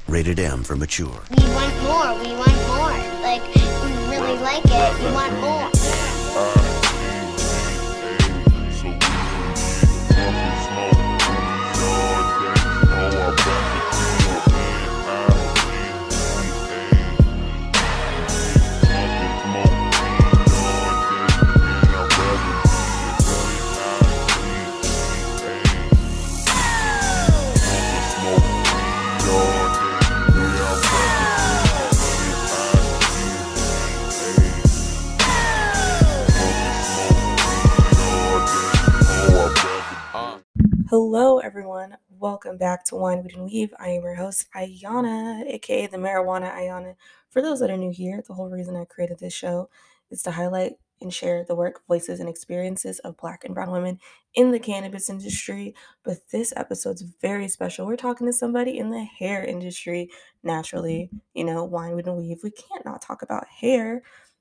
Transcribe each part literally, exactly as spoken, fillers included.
Rated M for mature. We want more. We want more. Like, we really like it. We want more. Hello, everyone. Welcome back to Wine, Weed, and Weave. I am your host, Ayana, aka the Marijuana Ayana. For those that are new here, the whole reason I created this show is to highlight and share the work, voices, and experiences of Black and Brown women in the cannabis industry. But this episode's very special. We're talking to somebody in the hair industry. Naturally, you know, Wine, Weed, and Weave. We can't not talk about hair.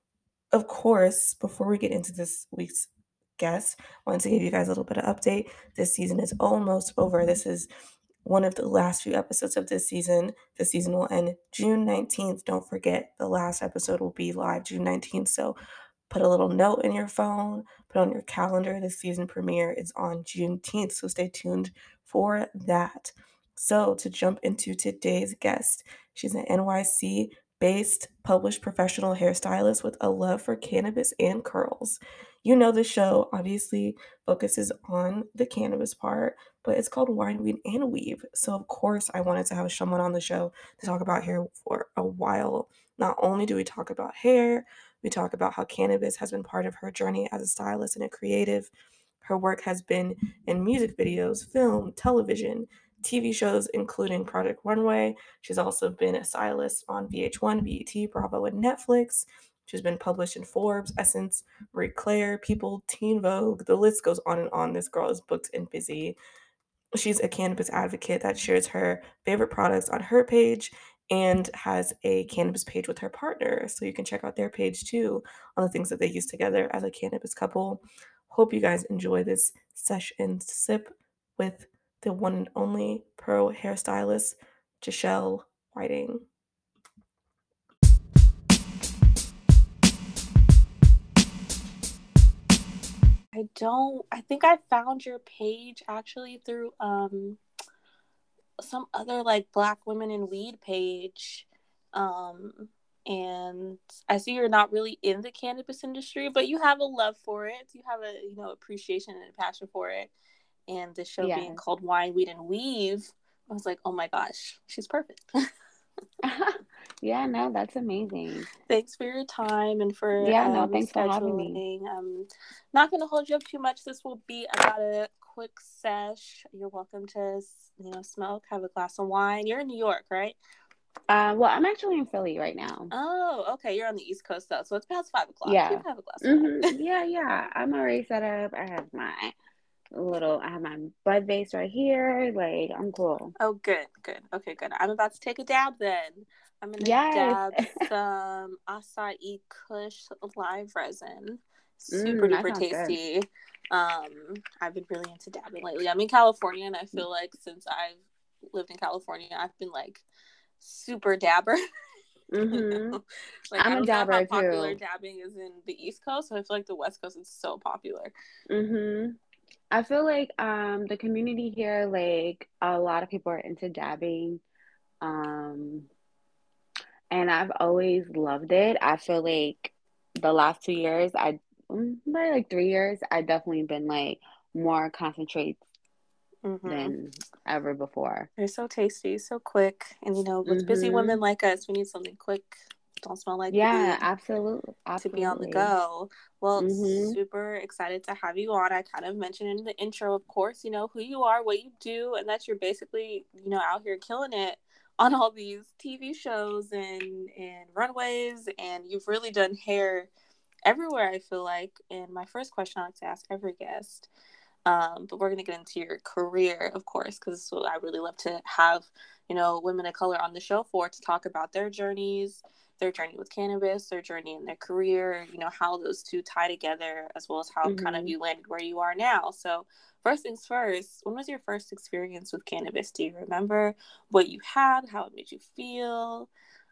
Of course, before we get into this week's guest, I wanted to give you guys a little bit of update. This season is almost over. This is one of the last few episodes of this season. This season will end June nineteenth. Don't forget, the last episode will be live June nineteenth. So put a little note in your phone, put on your calendar. The season premiere is on Juneteenth. So stay tuned for that. So to jump into today's guest, she's an N Y C based, published professional hairstylist with a love for cannabis and curls. You know, the show obviously focuses on the cannabis part, but it's called Wine, Weed, and Weave. So, of course, I wanted to have someone on the show to talk about hair for a while. Not only do we talk about hair, we talk about how cannabis has been part of her journey as a stylist and a creative. Her work has been in music videos, film, television, T V shows, including Project Runway. She's also been a stylist on V H one, B E T, Bravo, and Netflix. She's been published in Forbes, Essence, Marie Claire, People, Teen Vogue. The list goes on and on. This girl is booked and busy. She's a cannabis advocate that shares her favorite products on her page and has a cannabis page with her partner. So you can check out their page too on the things that they use together as a cannabis couple. Hope you guys enjoy this session sip with the one and only pro hairstylist, Giselle Whiting. I don't I think I found your page actually through um some other like Black women in weed page. Um and I see you're not really in the cannabis industry, but you have a love for it. You have a, you know, appreciation and a passion for it. And the show Yes. being called Wine, Weed, and Weave, I was like, oh my gosh, she's perfect. Yeah, no, that's amazing. Thanks for your time and for Yeah, no, um, thanks for having me. scheduling. I'm not going to hold you up too much. This will be about a quick sesh. You're welcome to, you know, smoke, have a glass of wine. You're in New York, right? Uh, well, I'm actually in Philly right now. Oh, okay. You're on the East Coast though, so it's past five o'clock. Yeah. You can have a glass of wine. Mm-hmm. Yeah, yeah. I'm already set up. I have my little, I have my bud vase right here. Like, I'm cool. Oh, good, good. Okay, good. I'm about to take a dab then. I'm gonna Yes. dab some acai Kush live resin. Super Mm, that duper sounds good. tasty. Um, I've been really into dabbing lately. I'm in California, and I feel like since I've lived in California, I've been like super dabber. Mm-hmm. You know? Like, I'm I a don't know how dabber popular too. dabbing is in the East Coast, so I feel like the West Coast is so popular. Mm-hmm. I feel like um the community here, like a lot of people are into dabbing. Um, and I've always loved it. I feel like the last two years, I mm, maybe like three years, I definitely been like more concentrates Mm-hmm. than ever before. They're so tasty, so quick, and you know, with busy Mm-hmm. women like us, we need something quick, don't smell like Yeah, weed, absolutely, to be on the absolutely. go. Well, Mm-hmm. super excited to have you on. I kind of mentioned in the intro, of course, you know, who you are, what you do, and that you're basically, you know, out here killing it on all these T V shows and, and runways, and you've really done hair everywhere, I feel like. And my first question I like to ask every guest, um, but we're going to get into your career, of course, because I really love to have, you know, women of color on the show for, to talk about their journeys their journey with cannabis, their journey in their career, you know, how those two tie together, as well as how mm-hmm. kind of you landed where you are now. So first things first, when was your first experience with cannabis? Do you remember what you had, how it made you feel?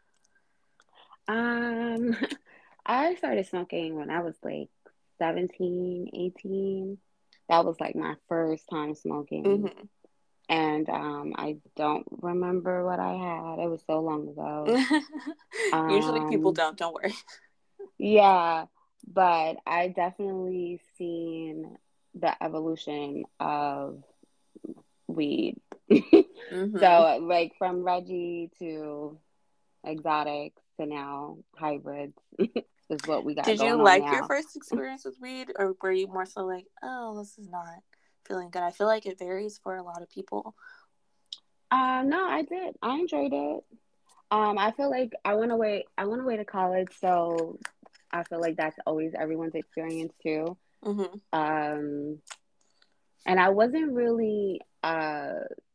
Um, I started smoking when I was like seventeen, eighteen. That was like my first time smoking. Mm-hmm. And um, I don't remember what I had. It was so long ago. Usually um, people don't, don't worry. Yeah, but I definitely seen the evolution of weed. Mm-hmm. So like from Reggie to exotics to now hybrids is what we got Did going you on like now. your first experience with weed, or were you more so like, oh, this is not feeling good? I feel like it varies for a lot of people. Uh, no, I did. I enjoyed it. Um, I feel like I went away. I went away to college, so I feel like that's always everyone's experience too. Mm-hmm. Um, and I wasn't really a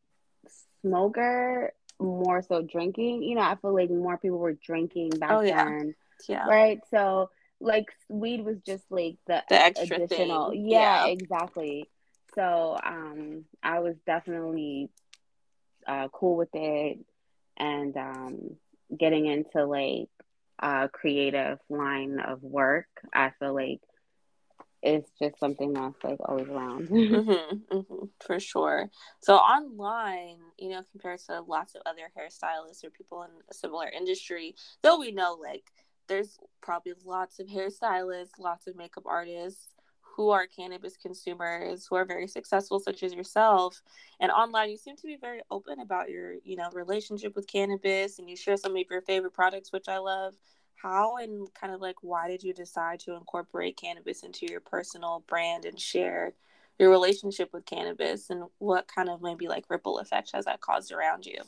smoker, more so drinking. You know, I feel like more people were drinking back oh, yeah. then, yeah. right? So like weed was just like the, the extra additional, thing. yeah, Yeah, exactly. So um, I was definitely uh, cool with it, and um, getting into like a creative line of work, I feel like it's just something that's like always around. mm-hmm, mm-hmm, for sure. So online, you know, compared to lots of other hairstylists or people in a similar industry, though we know like there's probably lots of hairstylists, lots of makeup artists who are cannabis consumers who are very successful, such as yourself. And online, you seem to be very open about your, you know, relationship with cannabis, and you share some of your favorite products, which I love. How and kind of like why did you decide to incorporate cannabis into your personal brand and share your relationship with cannabis, and what kind of maybe like ripple effect has that caused around you?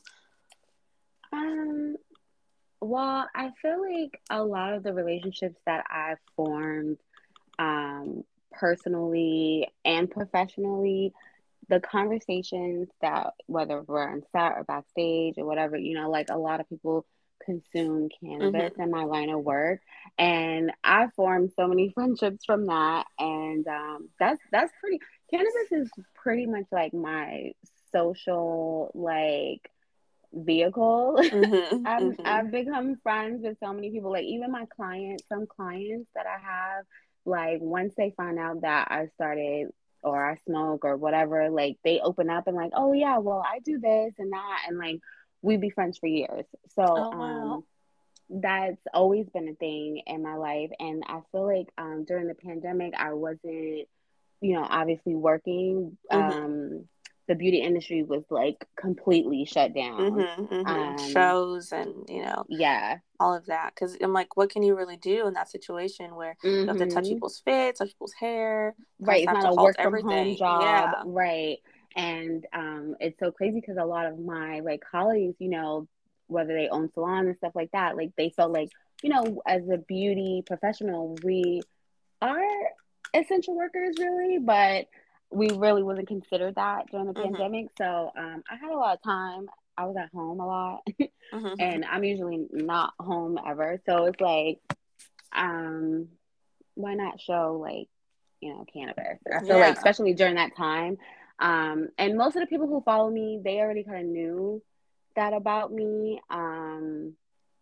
Um, well, I feel like a lot of the relationships that I've formed um, personally and professionally, the conversations that whether we're on set or backstage or whatever, you know, like a lot of people consume cannabis Mm-hmm. in my line of work, and I formed so many friendships from that. And um, that's that's pretty. Cannabis is pretty much like my social like vehicle. Mm-hmm. I've Mm-hmm. I've become friends with so many people. Like even my clients, some clients that I have, like once they find out that I started or I smoke or whatever, like they open up and like, oh yeah, well I do this and that, and like we'd be friends for years. So Oh, wow. um that's always been a thing in my life. And I feel like um during the pandemic I wasn't, you know, obviously working. Mm-hmm. Um the beauty industry was like completely shut down. Mm-hmm, mm-hmm. Um, Shows and, you know, yeah, all of that. Because I'm like, what can you really do in that situation where mm-hmm. you have to touch people's face, touch people's hair, right? It's have not to a hold work from home everything. job, Yeah. right? And um, it's so crazy because a lot of my like colleagues, you know, whether they own salons and stuff like that, like they felt like, you know, as a beauty professional, we are essential workers, really, but we really wasn't considered that during the Mm-hmm. pandemic. So um, I had a lot of time. I was at home a lot, Mm-hmm. and I'm usually not home ever. So it's like, um, why not show like, you know, cannabis? I feel Yeah. like, especially during that time. Um, and most of the people who follow me, they already kind of knew that about me. Um,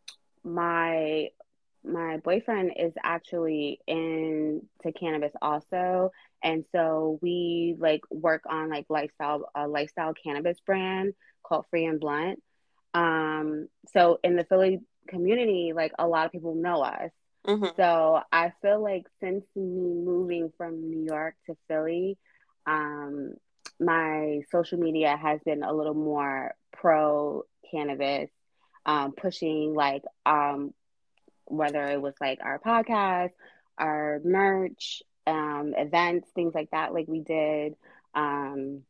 my my boyfriend is actually into cannabis also, and so we like work on like lifestyle a lifestyle cannabis brand called Free and Blunt. Um, so in the Philly community, like a lot of people know us. Mm-hmm. So I feel like since me moving from New York to Philly, um, my social media has been a little more pro cannabis, um, pushing like um, whether it was like our podcast, our merch, um, events, things like that, like we did. Um,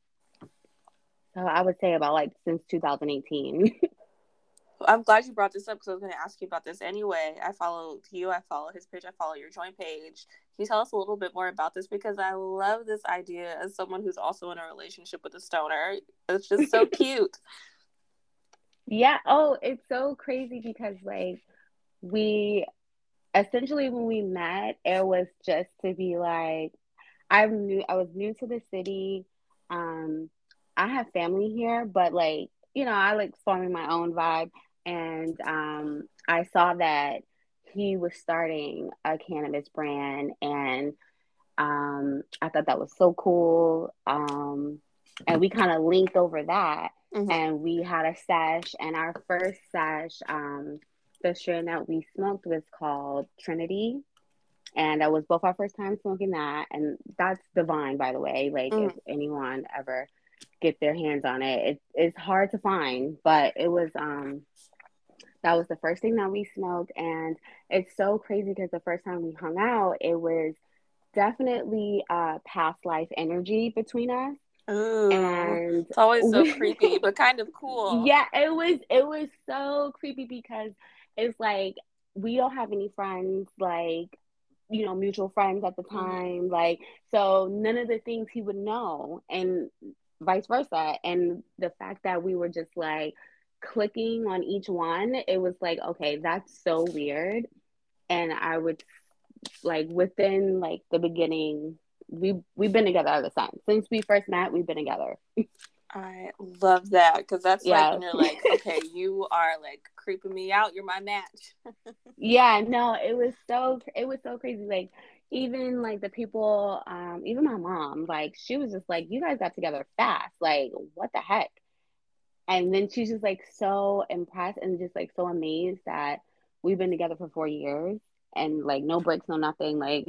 so I would say about like since two thousand eighteen. I'm glad you brought this up because I was going to ask you about this anyway. I follow you, I follow his page, I follow your joint page. Can you tell us a little bit more about this? Because I love this idea as someone who's also in a relationship with a stoner. It's just so cute. Yeah. Oh, it's so crazy because like we essentially when we met, it was just to be like, I'm new. I was new to the city. Um, I have family here, but like, you know, I like forming my own vibe. And um, I saw that he was starting a cannabis brand, and um, I thought that was so cool. Um, and we kind of linked over that, Mm-hmm. and we had a sesh. And our first sesh, um, the strain that we smoked was called Trinity, and that was both our first time smoking that, and that's divine, by the way. Like, Mm-hmm. if anyone ever get their hands on it, it it's hard to find, but it was um that was the first thing that we smoked. And it's so crazy because the first time we hung out, it was definitely uh past life energy between us. Ooh, And it's always so we creepy, but kind of cool. yeah, it was it was so creepy because it's like we don't have any friends, like, you know, mutual friends at the Mm-hmm. time. Like, so none of the things he would know, and vice versa. And the fact that we were just like clicking on each one, it was like, okay, that's so weird. And I would like within like the beginning, we we've been together ever since. Since we first met, we've been together. I love that because that's like Yeah. when you're like, okay, you are like creeping me out. You're my match. Yeah, no, it was so it was so crazy. Like, even like the people, um, even my mom, like she was just like, "You guys got together fast. Like, what the heck?" And then she's just like so impressed and just like so amazed that we've been together for four years and like no breaks, no nothing. Like,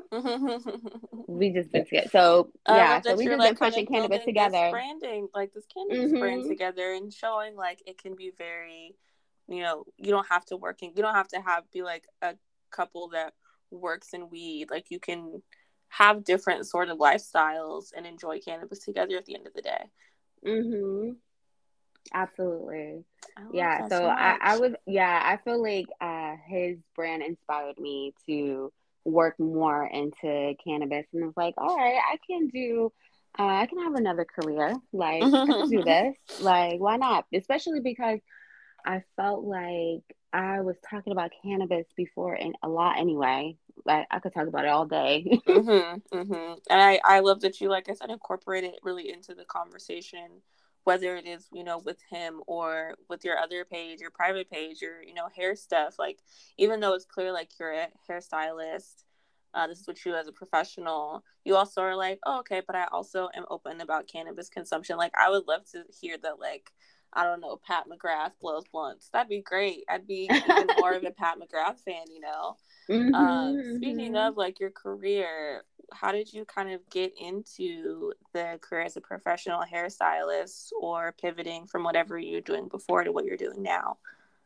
we just been together. So I yeah, love so that we you're just like been kind pushing of cannabis building this together. branding, like this cannabis brand Mm-hmm. together, and showing like it can be very, you know, you don't have to work in, you don't have to have be like a couple that works in weed. Like you can have different sort of lifestyles and enjoy cannabis together at the end of the day. Mm-hmm. Absolutely. I love Yeah, that so so I I much. was yeah, I feel like uh his brand inspired me to work more into cannabis, and it's like, all right, I can do uh I can have another career. Like, I could do this. Like, why not? Especially because I felt like I was talking about cannabis before and a lot anyway. Like, I could talk about it all day. Mm-hmm, mm-hmm. And I, I love that you, like I said, incorporate it really into the conversation, whether it is, you know, with him or with your other page, your private page, your, you know, hair stuff. Like, even though it's clear, like, you're a hairstylist, uh, this is what you do as a professional, you also are like, oh, okay, but I also am open about cannabis consumption. Like, I would love to hear that, like, I don't know, Pat McGrath blows blunts. That'd be great. I'd be even more of a Pat McGrath fan, you know? Um, Mm-hmm, speaking mm-hmm. of like your career, how did you kind of get into the career as a professional hairstylist or pivoting from whatever you're doing before to what you're doing now?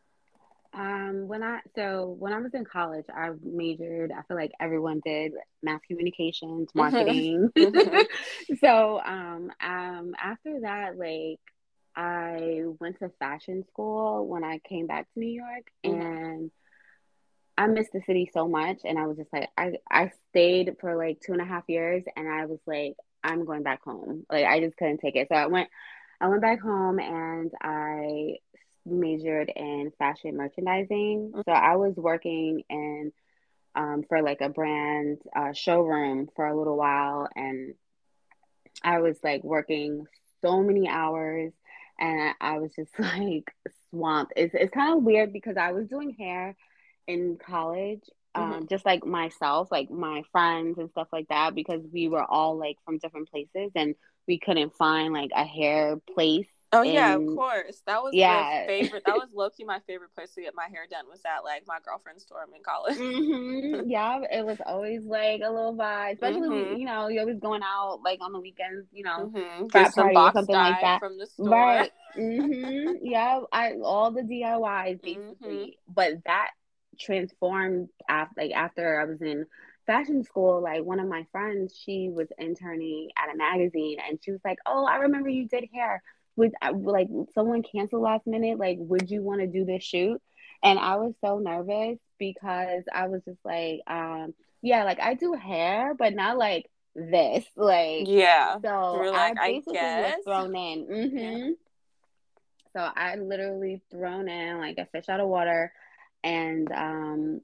Um, when I so when I was in college, I majored, I feel like everyone did, mass communications, Mm-hmm. marketing. Mm-hmm. So, um, um, after that, like, I went to fashion school when I came back to New York, Mm-hmm. and I missed the city so much, and I was just like, I I stayed for like two and a half years, and I was like, I'm going back home. Like, I just couldn't take it. So I went, I went back home, and I majored in fashion merchandising. So I was working in um, for like a brand uh, showroom for a little while, and I was like working so many hours, and I was just like swamped. It's it's kind of weird because I was doing hair in college, Mm-hmm. um, just like myself, like my friends and stuff like that, because we were all like from different places, and we couldn't find like a hair place Oh yeah, of in, course. That was the yeah. favorite. That was low key my favorite place to get my hair done was at like my girlfriend's dorm in college. Mm-hmm. Yeah, it was always like a little vibe, especially we, Mm-hmm. you know, you're always going out like on the weekends, you know, Mm-hmm. Get frat some party or box something like dye that. from the store. Right. Mm-hmm. Yeah, I all the D I Ys Mm-hmm. basically, but that transformed after like after I was in fashion school. Like, one of my friends, she was interning at a magazine, and she was like, "Oh, I remember you did hair. Would uh, like someone cancel last minute? Like, would you want to do this shoot?" And I was so nervous because I was just like, um, yeah, like I do hair, but not like this. Like, Yeah. so We're I like, I basically was guess. thrown in. Yeah. Mm-hmm. So I literally thrown in like a fish out of water. and um,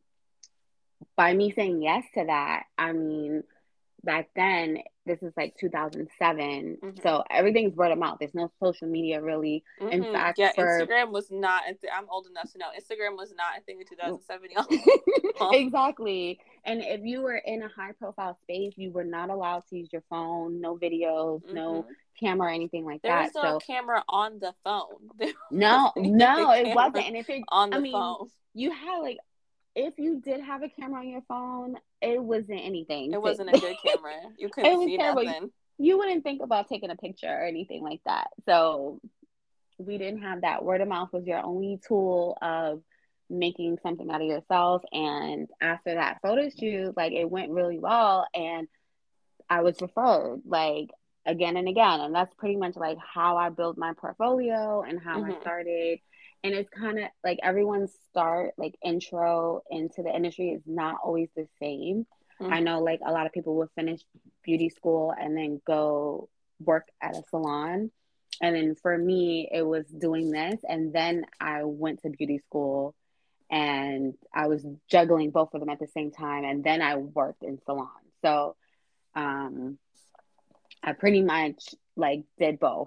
by me saying yes to that, I mean, back then, this is like two thousand seven, Mm-hmm. so everything's word of mouth. There's no social media really. Mm-hmm. In fact, yeah, for Instagram was not. A th- I'm old enough to know Instagram was not a thing in two thousand seven, y'all. Exactly. And if you were in a high profile space, you were not allowed to use your phone, no videos, Mm-hmm. no camera, or anything like there that. was no so camera on the phone. There no, wasn't no, even it cameras wasn't. And if it, on I the mean, phone. you had like, if you did have a camera on your phone, it wasn't anything. It to- wasn't a good camera. You it couldn't was see terrible. nothing. You wouldn't think about taking a picture or anything like that. So we didn't have that. Word of mouth was your only tool of making something out of yourself. And after that photo shoot, like, it went really well, and I was referred like again and again. And that's pretty much like how I built my portfolio and how Mhm. I started. And it's kind of like everyone's start, like intro into the industry, is not always the same. Mhm. I know like a lot of people will finish beauty school and then go work at a salon. And then for me, it was doing this. And then I went to beauty school, and I was juggling both of them at the same time. And then I worked in salon. So um, I pretty much like did both.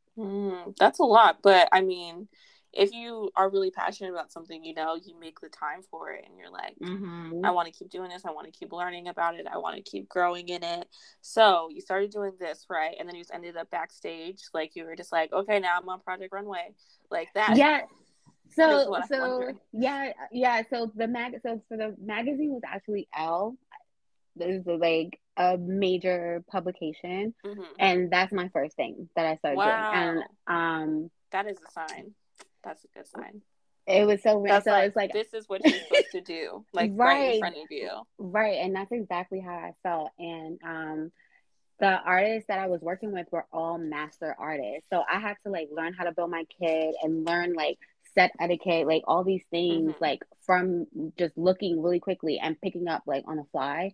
Mm, that's a lot. But I mean, if you are really passionate about something, you know, you make the time for it, and you're like, Mm-hmm. I want to keep doing this. I want to keep learning about it. I want to keep growing in it. So you started doing this, right? And then you just ended up backstage. Like, you were just like, okay, now I'm on Project Runway. Like that. Yeah. is So what I'm so wondering. yeah yeah. So the mag so for the magazine was actually Elle. This is like a major publication, Mhm. and that's my first thing that I started doing. And Wow. um, That is a sign. That's a good sign. it was so That's so like, it's like this is what you're supposed to do, like right in right front of you. right, and that's exactly how I felt. And um, the artists that I was working with were all master artists, so I had to like learn how to build my kit and learn like set etiquette, like all these things, Mhm. like from just looking really quickly and picking up like on the fly.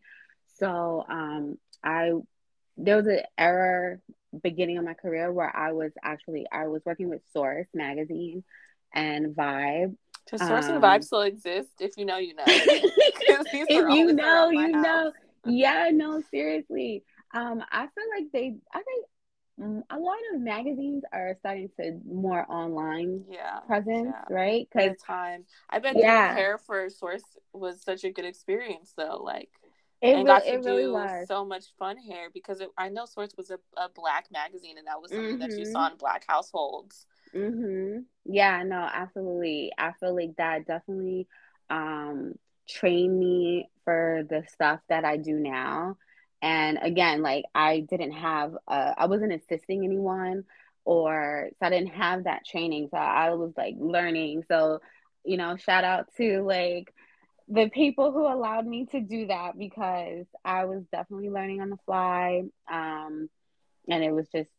So um, I there was an era beginning of my career where I was actually I was working with Source magazine and Vibe. Does Source and Um, Vibe still exist? If you know, you know. 'Cause these if were you always know, around my you house. know. Yeah, no, seriously. Um, I feel like they, I think mm, a lot of magazines are starting to more online Yeah. presence, Yeah. right? At a Because time. I bet doing yeah, hair for Source was such a good experience, though. Like, it and re- got to it really do was. so much fun hair, because it, I know Source was a, a black magazine, and that was something that you Mhm. saw in black households. Mhm. Yeah, no, absolutely. I feel like that definitely um trained me for the stuff that I do now. And again, like I didn't have uh I wasn't assisting anyone, or so I didn't have that training. So I was like learning. So, you know, shout out to like the people who allowed me to do that, because I was definitely learning on the fly. Um and it was just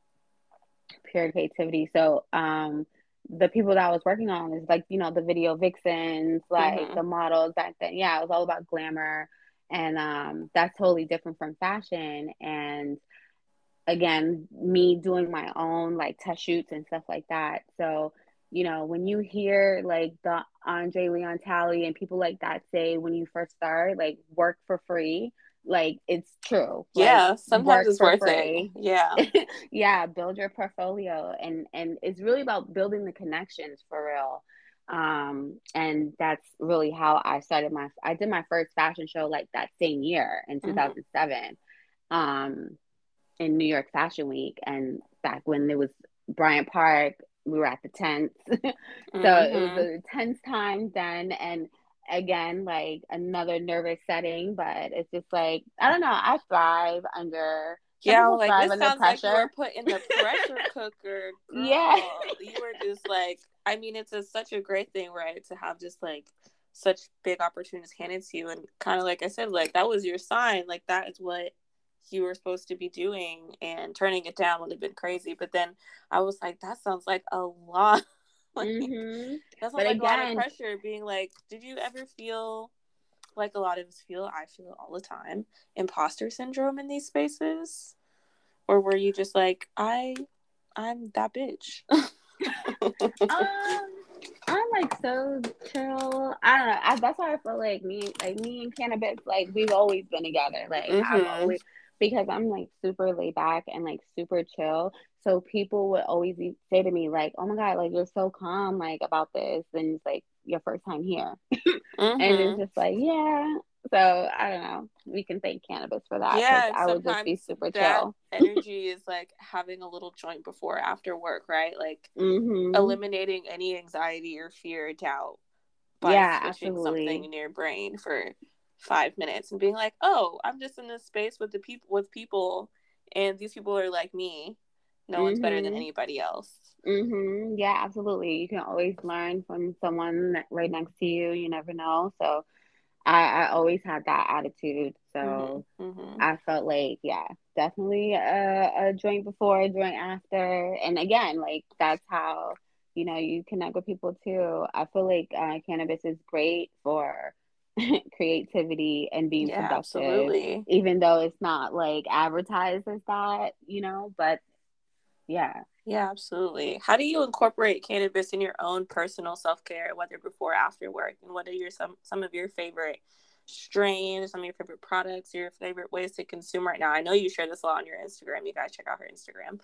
pure creativity. So um the people that I was working on is like, you know, the video vixens, like Mhm. the models back then. Yeah, it was all about glamour. And um that's totally different from fashion. And again, me doing my own like test shoots and stuff like that. So, you know, when you hear like the Andre Leon Talley and people like that say when you first start, like work for free, like it's true. Like Yeah, sometimes work it's for worth it. free. Yeah. Yeah, build your portfolio, and and it's really about building the connections for real. Um, and that's really how I started my I did my first fashion show like that same year in Mhm. two thousand seven. Um in New York Fashion Week, and back when there was Bryant Park, we were at the tents. So it was Mhm. a tense time then, and again, like another nervous setting, but it's just like I don't know, I thrive under some Yeah, people like thrive this under sounds like you were pressure. put in the pressure cooker, girl. Yeah. You were just like, I mean, it's a, such a great thing, right? To have just like such big opportunities handed to you, and kind of like I said, like that was your sign. Like that is what you were supposed to be doing, and turning it down would have been crazy. But then I was like, that sounds like a lot. Like Mm-hmm. that sounds But like a lot of again, pressure. Being like, did you ever feel like a lot of us feel? I feel all the time, imposter syndrome in these spaces. Or were you just like, I, I'm that bitch? um, I'm like so chill. I don't know. I, that's why I feel like me, like me and cannabis, like we've always been together. Like I've Mm-hmm. always, because I'm like super laid back and like super chill. So people would always e- say to me like, "Oh my God, like you're so calm, like about this," and it's like your first time here, and it's Mm-hmm. just like, yeah. So I don't know. We can thank cannabis for that because Yeah, and I would just be sometimes super that chill. energy is like having a little joint before or after work, right? Like Mm-hmm. eliminating any anxiety or fear or doubt by Yeah, switching something absolutely. in your brain for five minutes and being like, "Oh, I'm just in this space with the people with people, and these people are like me. No one's better than Mm-hmm. anybody else." Mm-hmm. Yeah, absolutely. You can always learn from someone right next to you. You never know. So I, I always had that attitude. Mm-hmm. So Mm-hmm. I felt like, yeah, definitely a, a joint before, a joint after. And again, like that's how, you know, you connect with people too. I feel like uh, cannabis is great for creativity and being Yeah, productive, absolutely. even though it's not like advertised as that, you know, but yeah. Yeah, absolutely. How do you incorporate cannabis in your own personal self-care, whether before or after work? And what are your some some of your favorite strains, some of your favorite products, your favorite ways to consume right now? I know you share this a lot on your Instagram. You guys check out her Instagram.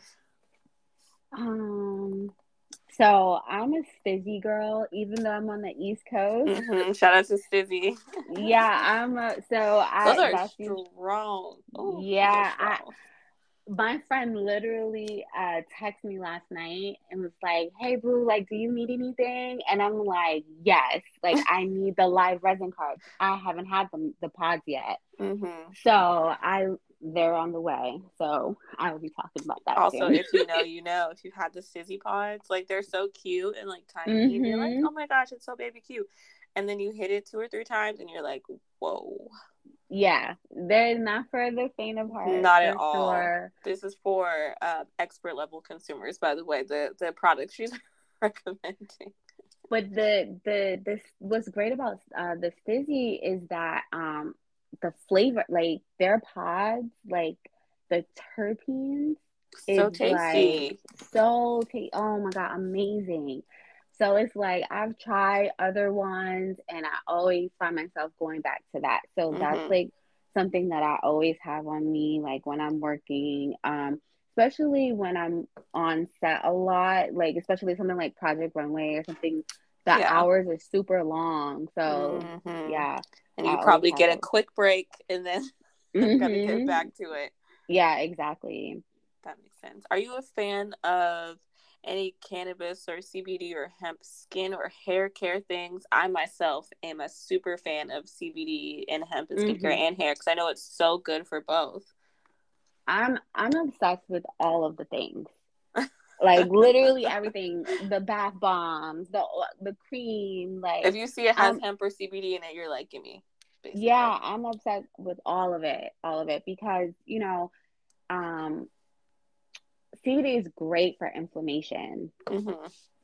Um, so I'm a Stizzy girl, even though I'm on the East Coast. Mm-hmm. Shout out to Stizzy. Yeah, I'm a, so Those I are that's us- strong. Oh, those are yeah, I strong. my friend literally uh texted me last night and was like, "Hey boo, like do you need anything?" And I'm like, "Yes, like I need the live resin cards. I haven't had them the pods yet." Mm-hmm. So I they're on the way. So I will be talking about that Also, soon. if you know, you know. If you've had the Stizzy pods, like they're so cute and like tiny, and you're like, Mm-hmm. "Oh my gosh, it's so baby cute," and then you hit it two or three times, and you're like, "Whoa." Yeah, they're not for the faint of heart Not at for all. sure. This is for uh, expert level consumers, by the way, the, the products she's recommending. But the the this what's great about uh the Fizzy is that um the flavor, like their pods, like the terpenes is So like tasty. so ta- oh my God, amazing. So it's like I've tried other ones and I always find myself going back to that. So that's Mm-hmm. like something that I always have on me, like when I'm working, um, especially when I'm on set a lot, like especially something like Project Runway or something, the Yeah. hours are super long. So Mm-hmm. yeah, And I you always probably have get a those. quick break and then gotta get Mm-hmm. back to it. Yeah, exactly. That makes sense. Are you a fan of any cannabis or C B D or hemp skin or hair care things? I myself am a super fan of C B D and hemp and skincare Mm-hmm. and hair because I know it's so good for both. I'm I'm obsessed with all of the things. Like literally everything, the bath bombs, the the cream, like If you see it has um hemp or C B D in it, you're like, gimme, yeah, basically. I'm obsessed with all of it, all of it because, you know, um C B D is great for inflammation. Mm-hmm.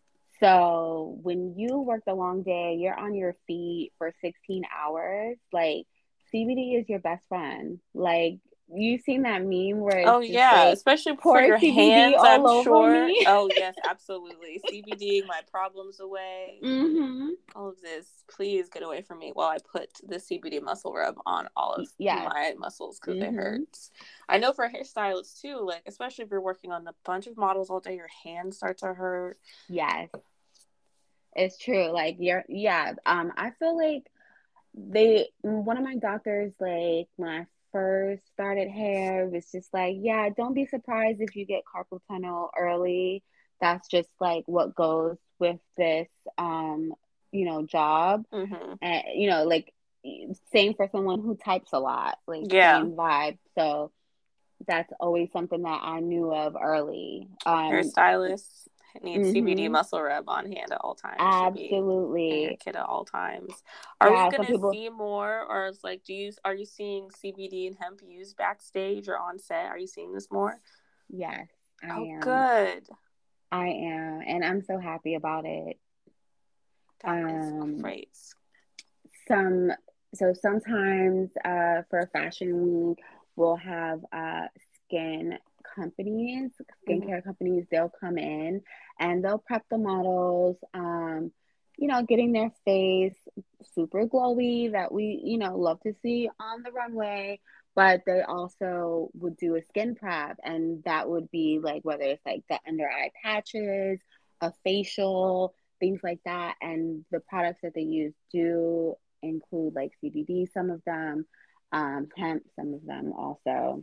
So when you work the long day, you're on your feet for sixteen hours, like C B D is your best friend. Like you've seen that meme where Oh it's just yeah, like especially for pour your C B D hands, all I'm over sure. me. Oh yes, absolutely. CBDing my problems away. Mm-hmm. All of this, please get away from me while I put the C B D muscle rub on all of Yes. my muscles because it Mm-hmm. hurts. I know for hairstylists too, like especially if you're working on a bunch of models all day, your hands start to hurt. Yes. It's true. Like you're yeah, um I feel like they one of my doctors, like when I first started hair, was just like, yeah, don't be surprised if you get carpal tunnel early. That's just like what goes with this um, you know, job. Mm-hmm. And you know, like same for someone who types a lot, like Yeah, same vibe. So that's always something that I knew of early. Um, hairstylists need C B D mhm, muscle rub on hand at all times. Should be in your absolutely. kit at all times. Are we Yeah, some gonna people, see more, or is like, do you are you seeing C B D and hemp used backstage or on set? Are you seeing this more? yes, I Oh, am. good. I am, and I'm so happy about it. That is Um, great. some so sometimes uh, for Fashion Week, we'll have uh, skin companies, Mm-hmm. skincare companies. They'll come in and they'll prep the models. Um, you know, getting their face super glowy that we, you know, love to see on the runway. But they also would do a skin prep, and that would be like whether it's like the under eye patches, a facial, things like that. And the products that they use do include like C B D, some of them, um, hemp, some of them also.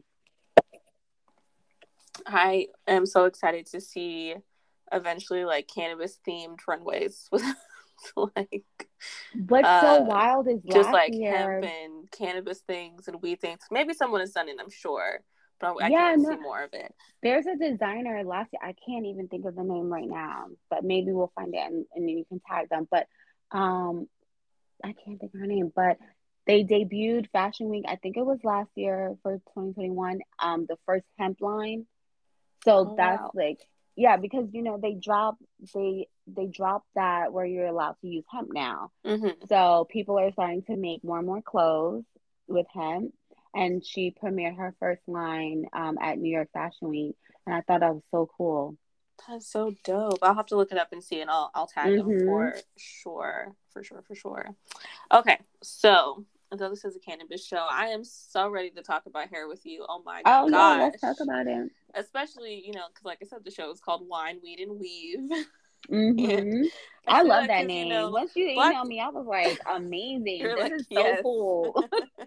I am so excited to see eventually like cannabis themed runways with like What's so uh wild is just last like hemp year, and cannabis things and weed things. Maybe someone has done it, I'm sure, but I can't yeah, wait to see no, more of it. there's a designer last year. I can't even think of the name right now, but maybe we'll find it and, and then you can tag them. But um, I can't think of her name, but they debuted Fashion Week. I think it was last year for twenty twenty-one. Um, the first hemp line. So Oh that's wow. like, yeah, because you know they drop they they dropped that where you're allowed to use hemp now. Mm-hmm. So people are starting to make more and more clothes with hemp. And she premiered her first line um, at New York Fashion Week, and I thought that was so cool. That's so dope. I'll have to look it up and see, and I'll I'll tag them Mm-hmm. for sure, for sure, for sure. Okay, so although this is a cannabis show, I am so ready to talk about hair with you. Oh my Oh yeah, let's talk gosh. about it. Especially, you know, because like I said, the show is called Wine, Weed, and Weave. And Mm-hmm. I I feel love like, that because, you name. know, Once you Black, emailed me, I was like, amazing. you're This like, is so yes. cool.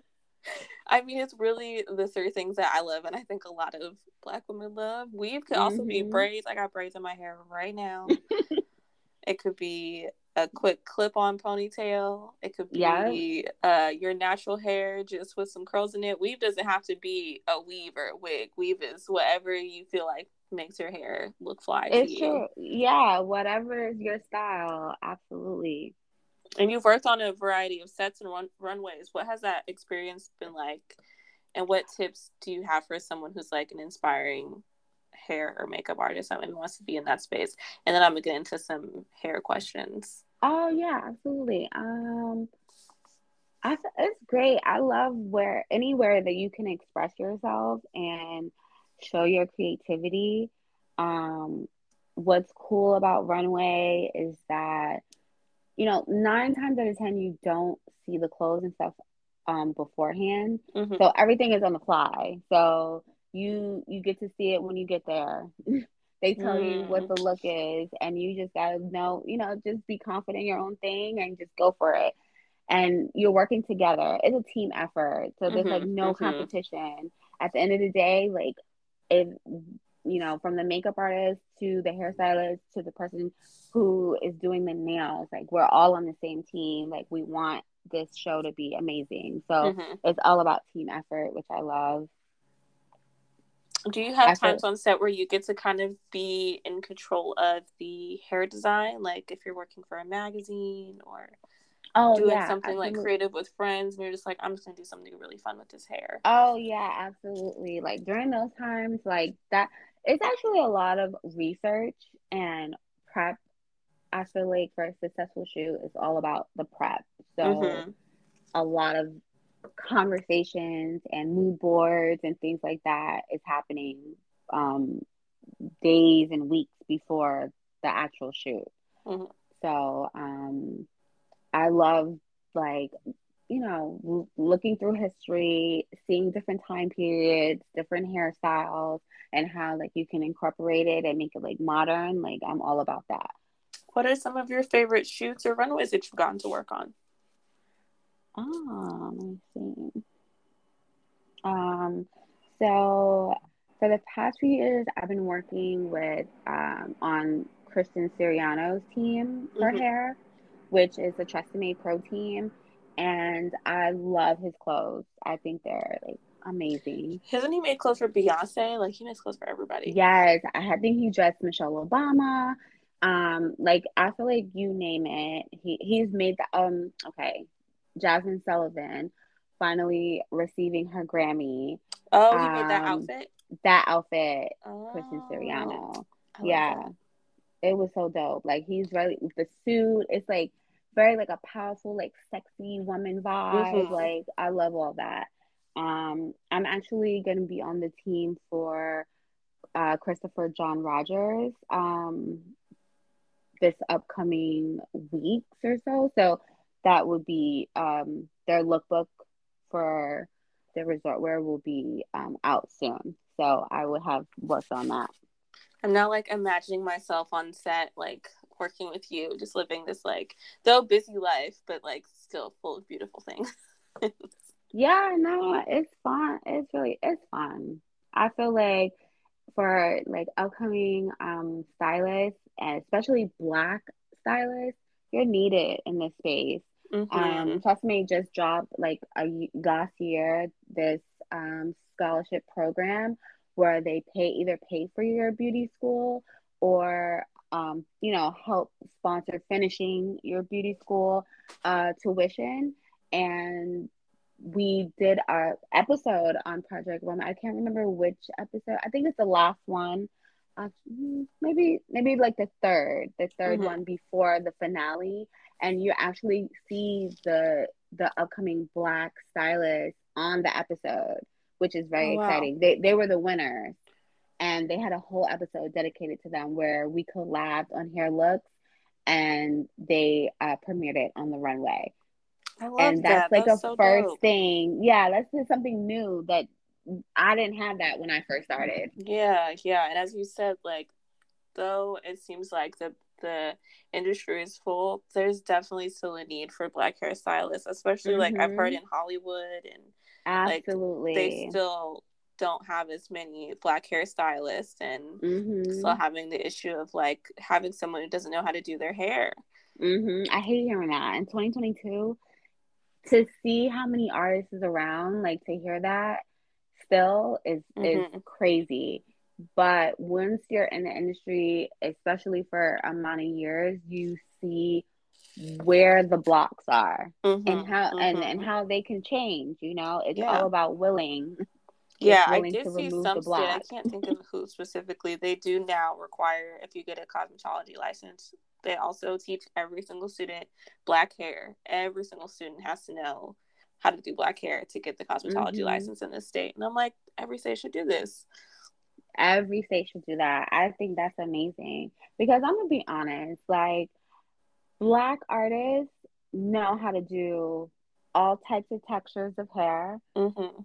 I mean, it's really the three things that I love, and I think a lot of Black women love. Weave could also be Mm-hmm. braids. I got braids in my hair right now. It could be a quick clip-on ponytail. It could Yeah, be uh, your natural hair just with some curls in it. Weave doesn't have to be a weave or a wig. Weave is whatever you feel like makes your hair look fly to it's you. true. Yeah, whatever is your style, absolutely. And you've worked on a variety of sets and run- runways. What has that experience been like? And what tips do you have for someone who's like an inspiring hair or makeup artist that maybe wants to be in that space? And then I'm gonna get into some hair questions. Oh yeah, absolutely. Um, I th- it's great. I love where anywhere that you can express yourself and show your creativity. Um, what's cool about Runway is that, you know, nine times out of ten you don't see the clothes and stuff um beforehand. Mm-hmm. So everything is on the fly. So you you get to see it when you get there. They tell you what Mm. the look is, and you just gotta know, you know, just be confident in your own thing and just go for it. And you're working together. It's a team effort. So there's like Mm-hmm. no Mm-hmm. competition. At the end of the day, like if you know, from the makeup artist to the hairstylist to the person who is doing the nails, like we're all on the same team. Like we want this show to be amazing. So Mm-hmm. it's all about team effort, which I love. Do you have I feel times on set where you get to kind of be in control of the hair design? Like if you're working for a magazine or oh doing yeah, something like absolutely. creative with friends, and you're just like, I'm just gonna do something really fun with this hair. Oh yeah, absolutely. Like during those times, like that, it's actually a lot of research and prep. I feel like for a successful shoot, it's all about the prep. So Mm-hmm. a lot of conversations and mood boards and things like that is happening um, days and weeks before the actual shoot. Mm-hmm. So um, I love like you know, l- looking through history, seeing different time periods, different hairstyles, and how like you can incorporate it and make it like modern. Like I'm all about that. What are some of your favorite shoots or runways that you've gotten to work on? Oh, let me see. Um, so for the past few years, I've been working with um on Kristen Siriano's team for Mm-hmm. hair, which is the Tresemme Pro team, and I love his clothes. I think they're like amazing. Hasn't he made clothes for Beyonce? Like he makes clothes for everybody. Yes, I think he dressed Michelle Obama. Um, like I feel like you name it, he he's made the um okay, Jasmine Sullivan finally receiving her Grammy. Oh, he made that Um, outfit. that outfit, Kristen Oh, Siriano. I love Yeah, that. it was so dope. Like he's really the suit. It's like very like a powerful, like sexy woman vibe. Mm-hmm. Like I love all that. Um, I'm actually gonna be on the team for uh, Christopher John Rogers, um, this upcoming weeks or so. So that would be um, their lookbook for the resort wear will be um, out soon. So I would have worked on that. I'm now like imagining myself on set, like working with you, just living this like though busy life, but like still full of beautiful things. Yeah, no, it's fun. It's really it's fun. I feel like for like upcoming um stylists and especially black stylists, you're needed in this space. Mm-hmm. Um, Tresemme just dropped like a y- last year this um scholarship program where they pay either pay for your beauty school or um you know help sponsor finishing your beauty school uh tuition. And we did our episode on Project Woman. I can't remember which episode. I think it's the last one. Uh, mm, maybe maybe like the third, the third Mm-hmm. one before the finale, and you actually see the the upcoming black stylist on the episode, which is Oh very wow. exciting. They they were the winners, and they had a whole episode dedicated to them where we collabed on hair looks, and they uh, premiered it on the runway. I love And that's that. like That's a so first dope. thing. Yeah, that's just something new that I didn't have that when I first started. Yeah, yeah. And as you said, like though it seems like the the industry is full, there's definitely still a need for black hairstylists, especially like I've heard Mm-hmm. in Hollywood and like they Absolutely. still don't have as many black hairstylists and still Mm-hmm. having the issue of like having someone who doesn't know how to do their hair. Mm-hmm. I hate hearing that. In twenty twenty-two, to see how many artists is around, like to hear that still is is Mm-hmm. crazy. But once you're in the industry, especially for amount of years, you see where the blocks are and Mm-hmm. how and, and Mm-hmm. how they can change, you know. It's all Yeah. about willing. It's Yeah, I willing did to see remove some the state. I block. can't think of who specifically. They do now require, if you get a cosmetology license, they also teach every single student black hair. Every single student has to know how to do black hair to get the cosmetology Hmm. license in this state. And I'm like, every state should do this. Every state should do that. I think that's amazing because I'm gonna be honest, like black artists know how to do all types of textures of hair, Mm-hmm.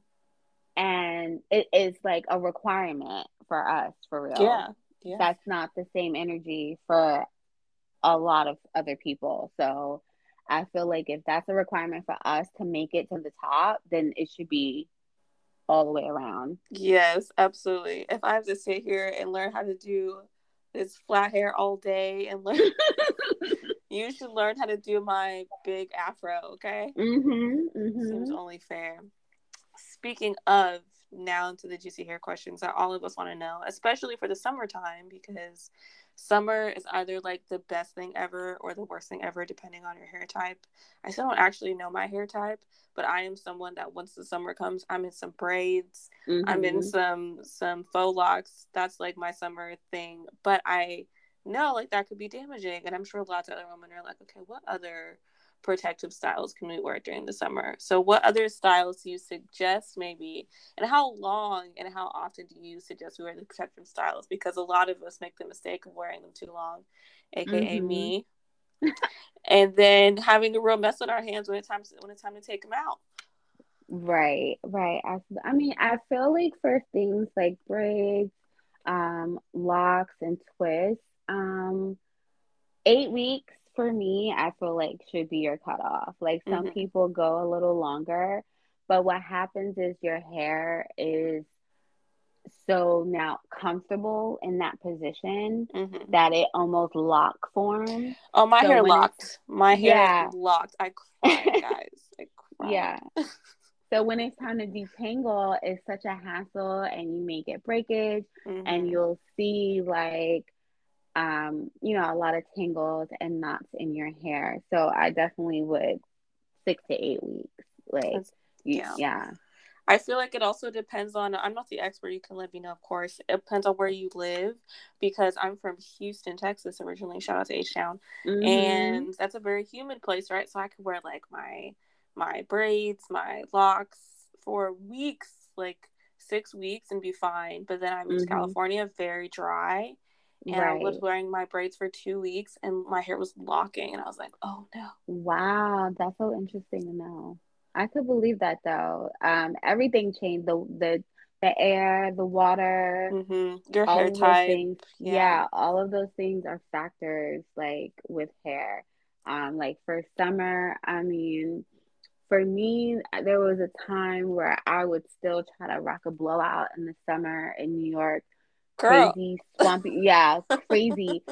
and it is like a requirement for us for real. Yeah, yeah. That's not the same energy for a lot of other people. So I feel like if that's a requirement for us to make it to the top, then it should be all the way around. Yes, absolutely. If I have to sit here and learn how to do this flat hair all day and learn, you should learn how to do my big afro, okay? Mhm. Seems Mhm. only fair. Speaking of, now into the juicy hair questions that all of us want to know, especially for the summertime, because summer is either like the best thing ever or the worst thing ever, depending on your hair type. I still don't actually know my hair type, but I am someone that once the summer comes, I'm in some braids, I'm in Mhm. some some faux locks. That's like my summer thing. But I know like that could be damaging, and I'm sure lots of other women are like, okay, what other protective styles can we wear during the summer? So what other styles do you suggest maybe, and how long and how often do you suggest we wear the protective styles? Because a lot of us make the mistake of wearing them too long, aka Mhm. me, and then having a real mess on our hands when it's time to, when it's time to take them out. Right, right. I, I mean, I feel like for things like braids, um, locks and twists, um, eight weeks for me, I feel like should be your cutoff. Like some Mm-hmm. people go a little longer, but what happens is your hair is so now comfortable in that position Mm-hmm. that it almost lock forms. Oh, my So hair when it's, locked. My hair is yeah, locked. I cried, guys. I cried. yeah. So when it's time to detangle, it's such a hassle and you may get breakage and Mm-hmm. you'll see like um, you know, a lot of tangles and knots in your hair. So I definitely would six to eight weeks. Like That's, you, yeah. yeah. I feel like it also depends on, I'm not the expert, you can let me know, of course. It depends on where you live, because I'm from Houston, Texas originally. Shout out to H-Town. Mhm. And that's a very humid place, right? So I could wear like my my braids, my locks for weeks, like six weeks and be fine. But then I moved to Mhm. California, very dry. and I was Right. wearing my braids for two weeks, and my hair was locking, and I was like, oh no. Wow, that's so interesting to know. I could believe that though. Um, everything changed. The the the air, the water, hmm Your hair all of those type, things. yeah. Yeah, all of those things are factors like with hair. Um, like for summer, I mean, for me, there was a time where I would still try to rock a blowout in the summer in New York. Girl. Crazy, swampy, yeah, crazy.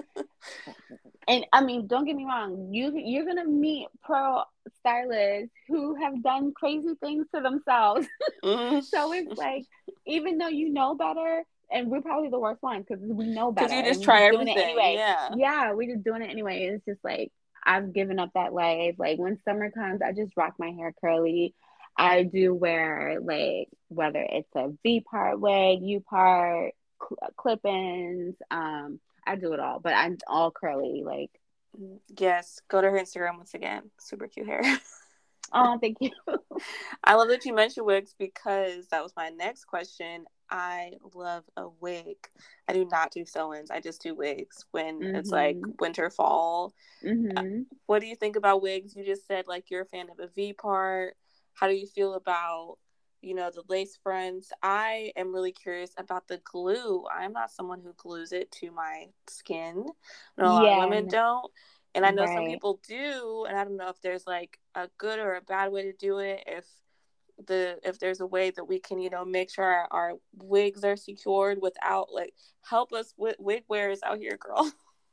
And I mean, don't get me wrong, you you're gonna meet pro stylists who have done crazy things to themselves. Mm. So it's like, even though you know better, and we're probably the worst ones because we know Because better you just and we're try just doing it everything, anyway. yeah. Yeah, we're just doing it anyway. It's just like I've given up that life. Like when summer comes, I just rock my hair curly. I do wear like whether it's a V part wig, U part, cl- clip-ins. Um, I do it all, but I'm all curly. Like, Yes, go to her Instagram once again. Super cute hair. oh, thank you. I love that you mentioned wigs because that was my next question. I love a wig. I do not do sew-ins. I just do wigs when it's like Mm-hmm. winter, fall. Mm-hmm. What do you think about wigs? You just said like you're a fan of a V part. How do you feel about, you know, the lace fronts? I am really curious about the glue. I'm not someone who glues it to my skin. I know a lot of Yeah, women n- don't. And I know some right. people do, and I don't know if there's like a good or a bad way to do it. If the if there's a way that we can, you know, make sure our, our wigs are secured without like help us with wig wearers out here, girl.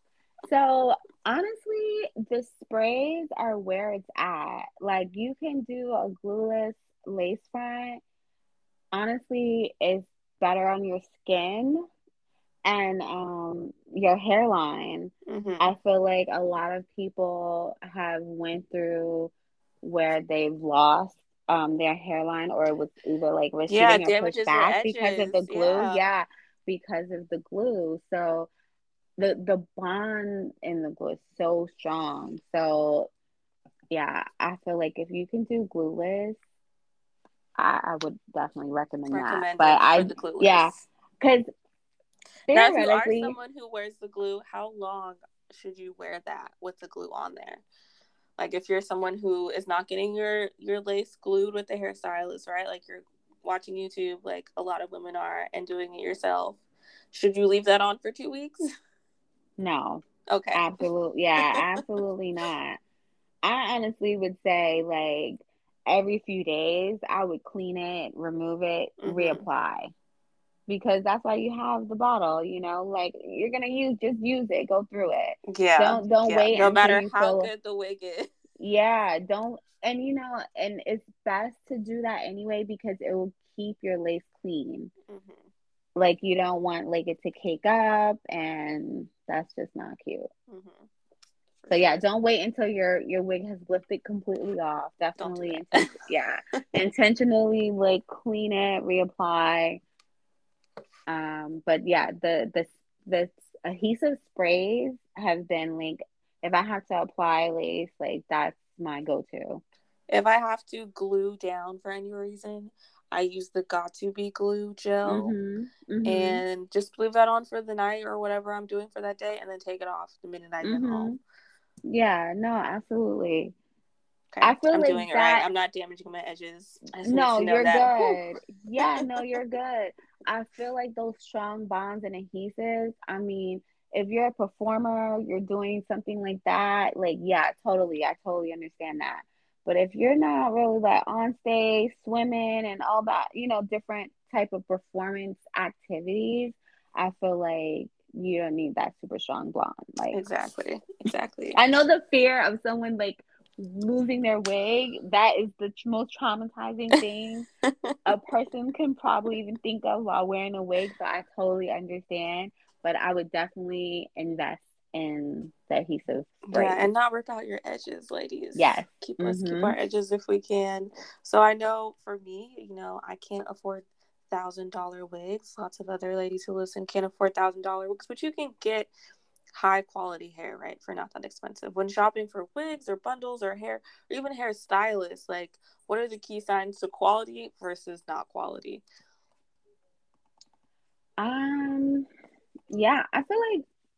So honestly, the sprays are where it's at. Like you can do a glueless lace front. Honestly, it's better on your skin and um your hairline. hmm I feel like a lot of people have went through where they've lost um their hairline or it was either like Yeah, receding it or pushed damages your back because of the edges. glue. Yeah. Yeah, because of the glue. So the the bond in the glue is so strong. So yeah, I feel like if you can do glueless, I, I would definitely recommend that. But Recommended for I the yeah, glueless. because Now, if you are theoretically, someone who wears the glue, how long should you wear that with the glue on there? Like, if you're someone who is not getting your your lace glued with the hairstylist, right? Like, you're watching YouTube, like a lot of women are, and doing it yourself. Should you leave that on for two weeks? no, Okay. absolutely, yeah, absolutely not. I honestly would say like every few days, I would clean it, remove it, hmm reapply. Because that's why you have the bottle, you know, like you're gonna use just use it, go through it. Yeah. Don't don't Yeah. wait No until matter you how feel good the wig is. yeah, don't and you know, and it's best to do that anyway because it will keep your lace clean. hmm Like you don't want like it to cake up and that's just not cute. hmm For So yeah, sure. don't wait until your your wig has lifted completely off. Don't do Definitely that. inten yeah, intentionally like clean it, reapply. Um, but yeah, the the the adhesive sprays have been like if I have to apply lace, like that's my go-to. If I have to glue down for any reason, I use the Got To Be glue gel Mhm. Mhm. and just leave that on for the night or whatever I'm doing for that day and then take it off the minute I get home. Mhm. Yeah, no, absolutely. Okay. I feel I'm like doing it right. that I'm not damaging my edges. I just need no, to know you're that. Whew. good. Yeah, no, you're good. I feel like those strong bonds and adhesives, I mean, if you're a performer, you're doing something like that, like yeah, totally. I totally understand that. But if you're not really like on stage, swimming and all that, you know, different type of performance activities, I feel like you don't need that super strong blonde. Like Exactly. Exactly. I know the fear of someone like losing their wig. That is the tr- most traumatizing thing a person can probably even think of while wearing a wig. So I totally understand. But I would definitely invest in the adhesive Yeah, sprays. and not rip out your edges, ladies. Yes. Keep us keep Mm-hmm. our edges if we can. So I know for me, you know, I can't afford thousand dollar wigs. Lots of other ladies who listen can't afford thousand dollar wigs, but you can get high quality hair, right, for not that expensive. When shopping for wigs or bundles or hair or even hair stylists, like what are the key signs to quality versus not quality? Um, yeah, I feel like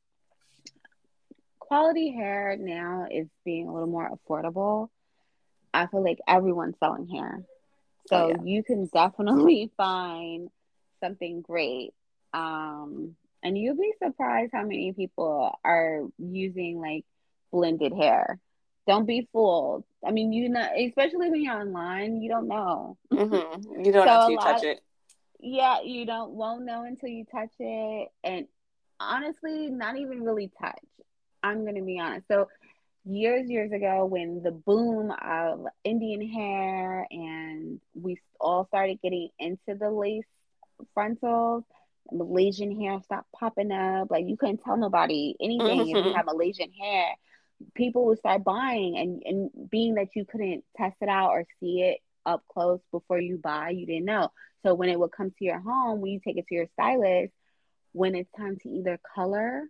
quality hair now is being a little more affordable. I feel like everyone's selling hair. Oh So yeah. you can definitely find something great. Um, and you'll be surprised how many people are using like blended hair. Don't be fooled. I mean, you know, especially when you're online, you don't know. Mm-hmm. You don't So until a you touch lot, it. yeah, you don't won't know until you touch it. And honestly, not even really touch. I'm gonna be honest. So years years ago when the boom of Indian hair and we all started getting into the lace frontals, Malaysian hair stopped popping up. Like you couldn't tell nobody anything if you Mm-hmm. had Malaysian hair. People would start buying, and and being that you couldn't test it out or see it up close before you buy, you didn't know. So when it would come to your home, when you take it to your stylist, when it's time to either color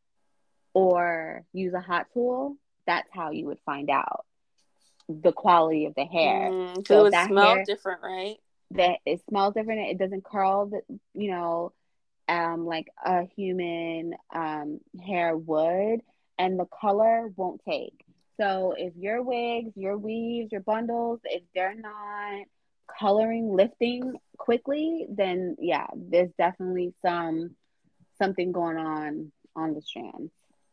or use a hot tool, that's how you would find out the quality of the hair. Mm, 'cause it So if would that smell hair different, right? that it smells different, it doesn't curl, the, you know, um, like a human um hair would, and the color won't take. So if your wigs, your weaves, your bundles, if they're not coloring, lifting quickly, then yeah, there's definitely some something going on on the strands.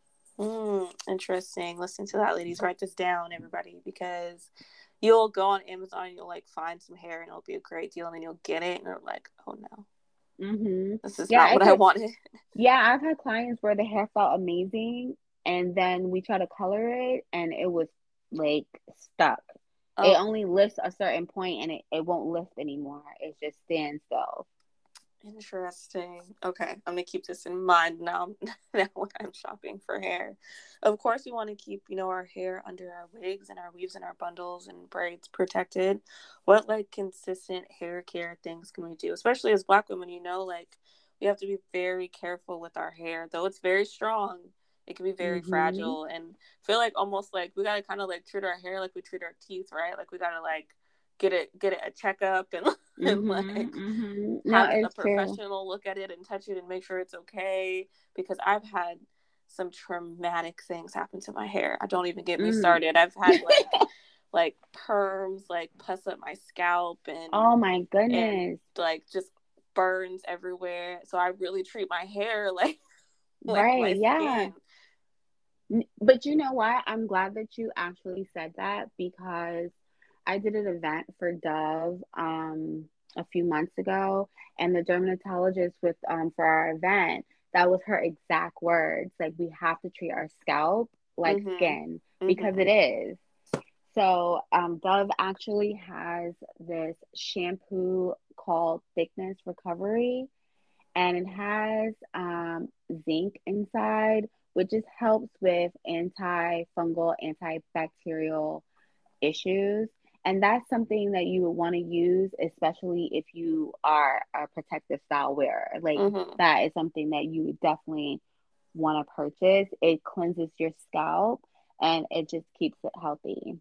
Mm, interesting. Listen to that, ladies. Write this down, everybody, because you'll go on Amazon and you'll like find some hair and it'll be a great deal, and then you'll get it and you're like, oh no, Mm-hmm. this is Yeah, not I what I could. wanted. Yeah, I've had clients where the hair felt amazing, and then we try to color it, and it was like stuck. It Oh, only lifts a certain point, and it, it won't lift anymore. It just stands still. interesting. Okay, I'm gonna keep this in mind now. Now when I'm shopping for hair, of course we want to keep you know our hair under our wigs and our weaves and our bundles and braids protected. What like consistent hair care things can we do, especially as Black women? You know, like we have to be very careful with our hair, though it's very strong. It can be very Mm-hmm. fragile, and feel like almost like we gotta kind of like treat our hair like we treat our teeth, right? Like we gotta like get it get it a checkup and and like Mm-hmm. Mm-hmm. No, have a it's true. professional look at it and touch it and make sure it's okay, because I've had some traumatic things happen to my hair. I don't even get me Mm. started. I've had like like perms like pus up my scalp and Oh my and goodness. like just burns everywhere. So I really treat my hair like like Right, my yeah. skin. N- But you know what? I'm glad that you actually said that because I did an event for Dove um a few months ago, and the dermatologist with um for our event, that was her exact words. Like we have to treat our scalp like Mhm. skin because Mhm. it is. So um Dove actually has this shampoo called Thickness Recovery, and it has um, zinc inside, which just helps with antifungal, antibacterial issues. And that's something that you would want to use, especially if you are a protective style wearer. Like Mhm. that is something that you would definitely want to purchase. It cleanses your scalp and it just keeps it healthy.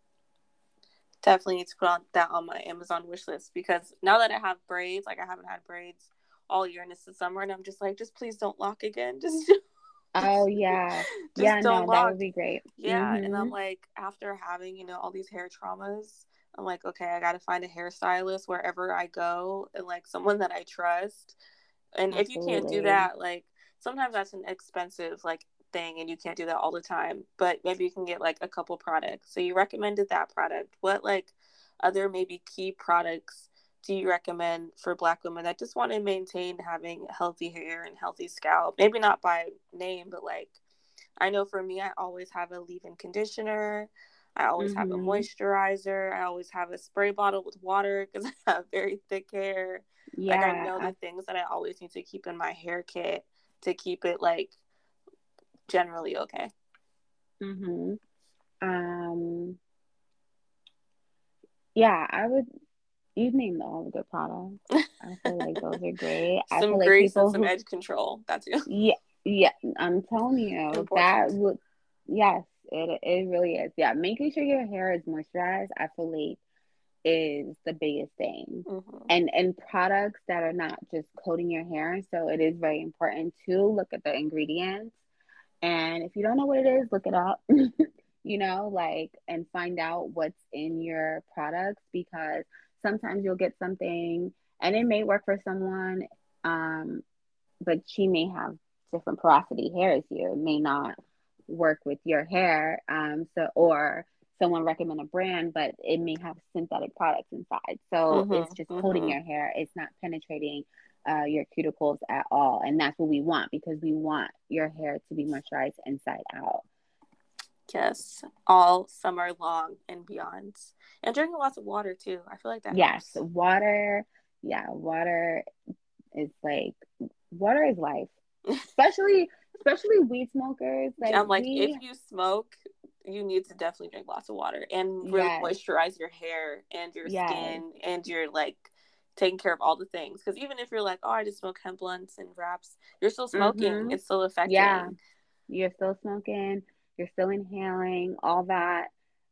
Definitely need to put on that on my Amazon wish list, because now that I have braids, like I haven't had braids all year and it's the summer, and I'm just like, just please don't lock again. Just Oh yeah. just Yeah, don't no, that lock. would be great. Yeah. And I'm Mhm. like, after having, you know, all these hair traumas, I'm like, okay, I gotta find a hairstylist wherever I go, and like someone that I trust. And if you can't do Absolutely. that, like sometimes that's an expensive like thing and you can't do that all the time, but maybe you can get like a couple products. So you recommended that product. What like other maybe key products do you recommend for Black women that just want to maintain having healthy hair and healthy scalp? Maybe not by name, but like I know for me, I always have a leave-in conditioner. I always have a Mhm. moisturizer. I always have a spray bottle with water because I have very thick hair. Like I know Yeah, the things that I always need to keep in my hair kit to keep it like generally okay. mhm. Um, yeah, I would. You named all the good products. I feel like those are great. I Some feel like grease and people some who, edge control. That's yeah, yeah. I'm telling you that important. would, yes, it it really is. Yeah, making sure your hair is moisturized, I feel like is the biggest thing. Hmm. And and products that are not just coating your hair. So it is very important to look at the ingredients And if you don't know what it is, look it up, you know, like, and find out what's in your products, because sometimes you'll get something and it may work for someone, um, but she may have different porosity hair as you. It may not work with your hair. Um, so, or someone recommend a brand, but it may have synthetic products inside. So it's Mhm. just coating Mhm. your hair. It's not penetrating uh, your cuticles at all. And that's what we want, because we want your hair to be moisturized inside out. Yes, all summer long and beyond, and drinking lots of water too. I feel like that Yes, helps. water. Yeah, water is like, water is life. Especially, especially weed smokers. Like I'm like, if we, you smoke, you need to definitely drink lots of water and really yes, moisturize your hair and your yes. skin and your like taking care of all the things. Because even if you're like, oh, I just smoke hemp blunts and wraps, you're still smoking. Mm-hmm. It's still Yeah, affecting. you're still smoking, you're still inhaling, all that.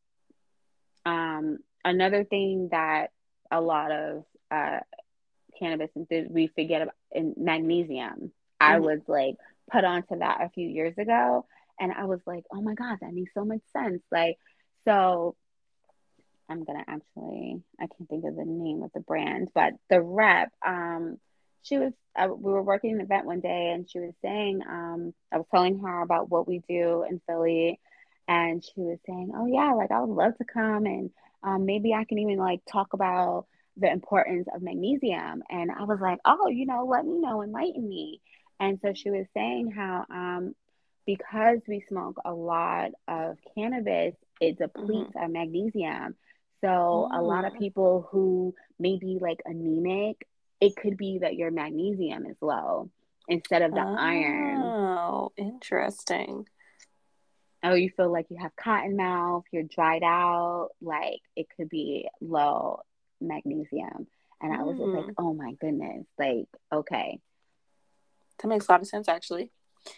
Um, another thing that a lot of uh cannabis enthusiasts, we forget about, in magnesium. I Mm-hmm. was like put onto that a few years ago, and I was like, oh my God, that makes so much sense. Like, so I'm gonna actually, I can't think of the name of the brand, but the rep, um, she was, uh, we were working an event one day, and she was saying, um, I was telling her about what we do in Philly, and she was saying, oh yeah, like I would love to come, and um, maybe I can even like talk about the importance of magnesium. And I was like, oh, you know, let me know, enlighten me. And so she was saying how, um, because we smoke a lot of cannabis, it Mm-hmm. depletes our magnesium. So a lot of Mm. people who may be like anemic, it could be that your magnesium is low instead of the iron. Oh, interesting. Oh, you feel like you have cotton mouth, you're dried out, like it could be low magnesium. And I was just like, Hmm. oh my goodness, like, okay. That makes a lot of sense, actually.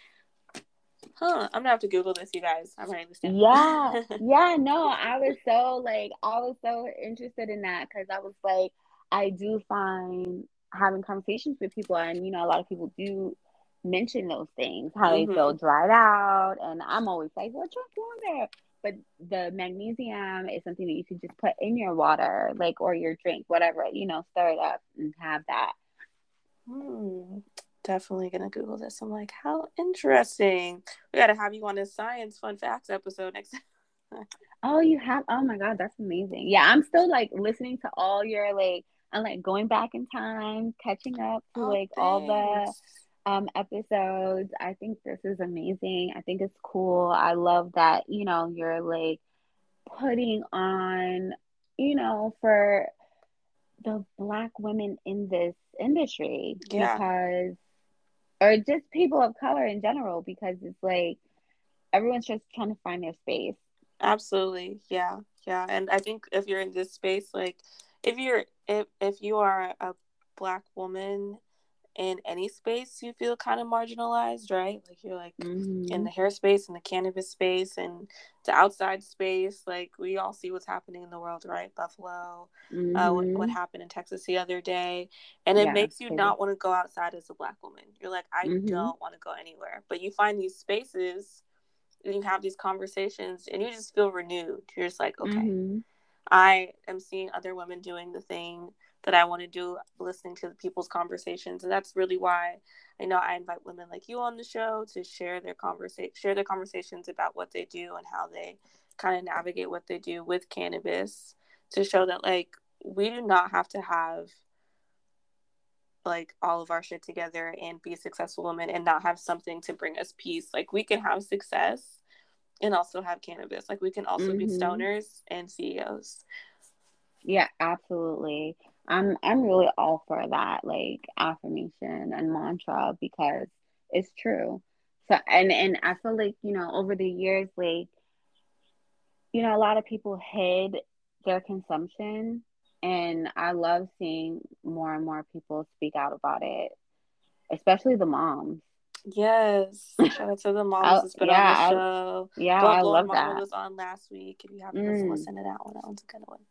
Huh. I'm gonna have to Google this, you guys. I'm writing this down. Yeah, yeah, no, I was so like, I was so interested in that, because I was like, I do find having conversations with people, and you know, a lot of people do mention those things, how they feel Mm-hmm. dried out, and I'm always like, well, drink water. But the magnesium is something that you can just put in your water, like, or your drink, whatever, you know, stir it up and have that. Hmm. Definitely gonna Google this. I'm like, how interesting. We gotta have you on a science fun facts episode next time. Oh, you have? Oh my God, that's amazing. Yeah, I'm still like listening to all your like, I'm like going back in time, catching up to Oh, like all the thanks. um episodes. I think this is amazing. I think it's cool. I love that, you know, you're like putting on, you know, for the Black women in this industry, Yeah, because, or just people of color in general, because it's like everyone's just trying to find their space. absolutely. Yeah, yeah. And I think if you're in this space, like if you're if if you are a black woman in any space, you feel kind of marginalized, right? Like you're like in Mm-hmm. the hair space, in the cannabis space, and the outside space. Like we all see what's happening in the world, right? Buffalo, uh, what what Mm-hmm. happened in Texas the other day, and it Yeah, makes it's you crazy. not want to go outside as a black woman. You're like, I Mhm. don't want to go anywhere, but you find these spaces and you have these conversations, and you just feel renewed. You're just like, okay, Mhm. I am seeing other women doing the thing that I want to do, listening to people's conversations, and that's really why I know I invite women like you on the show to share their conversa- share their conversations about what they do and how they kind of navigate what they do with cannabis, to show that like we do not have to have like all of our shit together and be a successful woman and not have something to bring us peace. Like we can have success and also have cannabis. Like we can also be Mhm. stoners and C E Os. Yeah, absolutely. I'm I'm really all for that, like affirmation and mantra, because it's true. So, and and I feel like, you know, over the years, like, you know, a lot of people hid their consumption, and I love seeing more and more people speak out about it, especially the moms. Yes. Shout out to the mamas I that's been yeah, on the I show. yeah, Don't I Blowing love Mama that. was on last week. If you haven't listened, Mm. listen to that one. That one's a good one.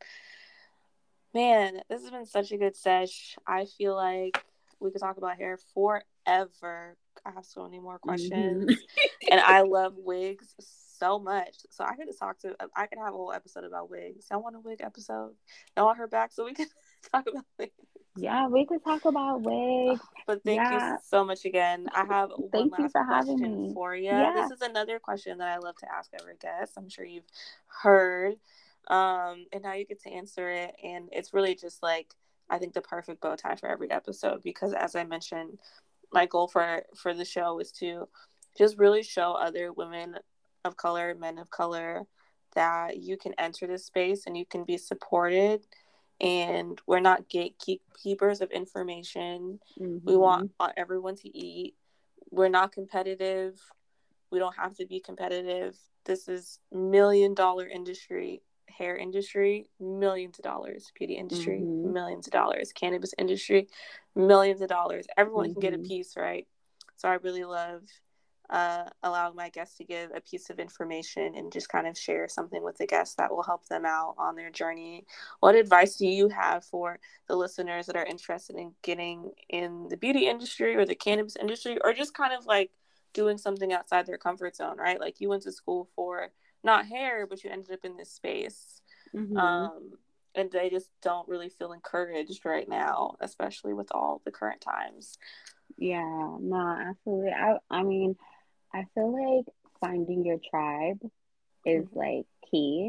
Man, this has been such a good sesh. I feel like we could talk about hair forever. I have so many more Mm-hmm. questions, and I love wigs so much. So I could talk to. I could have a whole episode about wigs. Y'all want a wig episode? Y'all want her back so we can talk about wigs? Yeah, we could talk about wigs. But thank Yeah. you so much again. I have one Thank you last for having question me. for you. Yeah. This is another question that I love to ask every guest. I'm sure you've heard. Um, and now you get to answer it. And it's really just like, I think the perfect bow tie for every episode, because as I mentioned, my goal for, for the show is to just really show other women of color, men of color, that you can enter this space and you can be supported. And we're not gatekeepers of information. Mm-hmm. We want everyone to eat. We're not competitive. We don't have to be competitive. This is million dollar industry, hair industry, millions of dollars, beauty industry, Mm-hmm. millions of dollars, cannabis industry, millions of dollars. Everyone Mm-hmm. can get a piece, right? So I really love uh, allowing my guests to give a piece of information and just kind of share something with the guests that will help them out on their journey. What advice do you have for the listeners that are interested in getting in the beauty industry or the cannabis industry, or just kind of like doing something outside their comfort zone, right? Like you went to school for not hair, but you ended up in this space. Mm-hmm. Um, and they just don't really feel encouraged right now, especially with all the current times. Yeah, no, absolutely. I, I mean, I feel like finding your tribe is Mm-hmm. like key.